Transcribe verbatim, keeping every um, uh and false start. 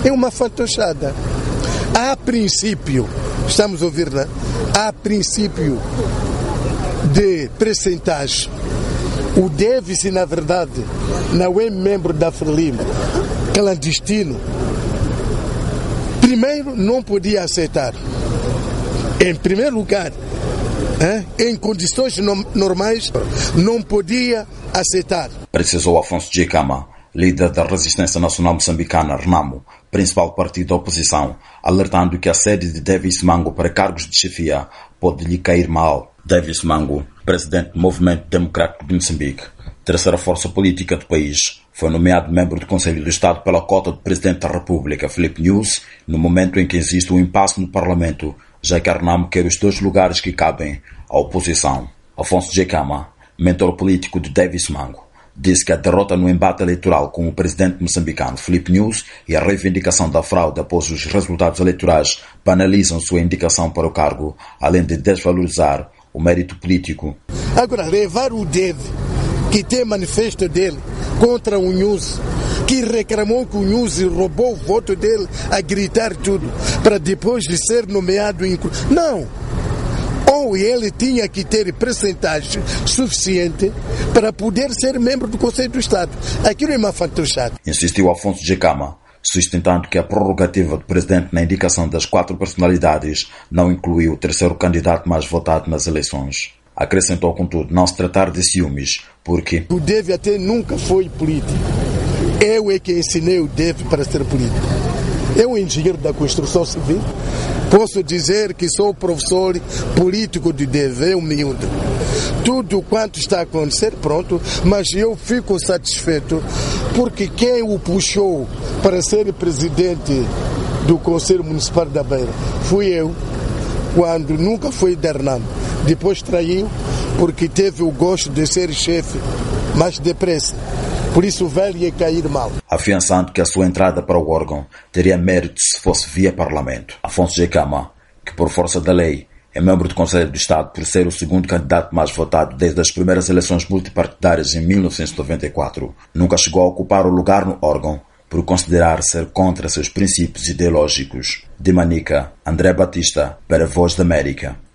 é uma fantochada. A princípio, estamos a ouvir, né? A princípio de percentagem, o Davis, na verdade, não é membro da Frelimo, clandestino. Primeiro, não podia aceitar. Em primeiro lugar, hein, em condições no- normais, não podia aceitar. Precisou Afonso Djekama, líder da Resistência Nacional Moçambicana, RENAMO, principal partido da oposição, alertando que a sede de Davis Mango para cargos de chefia pode lhe cair mal. Davis Mango, presidente do Movimento Democrático de Moçambique, terceira força política do país, foi nomeado membro do Conselho do Estado pela cota do Presidente da República, Filipe Nunes, no momento em que existe um impasse no Parlamento, já que a RENAMO quer os dois lugares que cabem à oposição. Afonso Djekama, mentor político de Davis Mango, disse que a derrota no embate eleitoral com o presidente moçambicano Filipe Nunes e a reivindicação da fraude após os resultados eleitorais banalizam sua indicação para o cargo, além de desvalorizar o mérito político. Agora, levar o Deve, que tem manifesto dele contra o Nunes, que reclamou que o Nunes roubou o voto dele a gritar tudo, para depois de ser nomeado inclu... Não! Ou ele tinha que ter percentagem suficiente para poder ser membro do Conselho do Estado. Aquilo é uma fantochada. Insistiu Afonso Djekama, sustentando que a prerrogativa do presidente na indicação das quatro personalidades não incluiu o terceiro candidato mais votado nas eleições. Acrescentou, contudo, não se tratar de ciúmes, porque O Deve até nunca foi político. Eu é que ensinei o Deve para ser político. Eu, engenheiro da construção civil, posso dizer que sou professor político de Deve, eu miúdo. Tudo quanto está a acontecer, pronto, mas eu fico satisfeito porque quem o puxou para ser presidente do Conselho Municipal da Beira fui eu, quando nunca foi da RENAMO. Depois traiu porque teve o gosto de ser chefe, mas depressa. Por isso o velho ia cair mal. afiançando que a sua entrada para o órgão teria mérito se fosse via Parlamento. Afonso Djekama, que por força da lei é membro do Conselho do Estado por ser o segundo candidato mais votado desde as primeiras eleições multipartidárias em mil novecentos e noventa e quatro, nunca chegou a ocupar o lugar no órgão por considerar ser contra seus princípios ideológicos. De Manica, André Batista, para a Voz da América.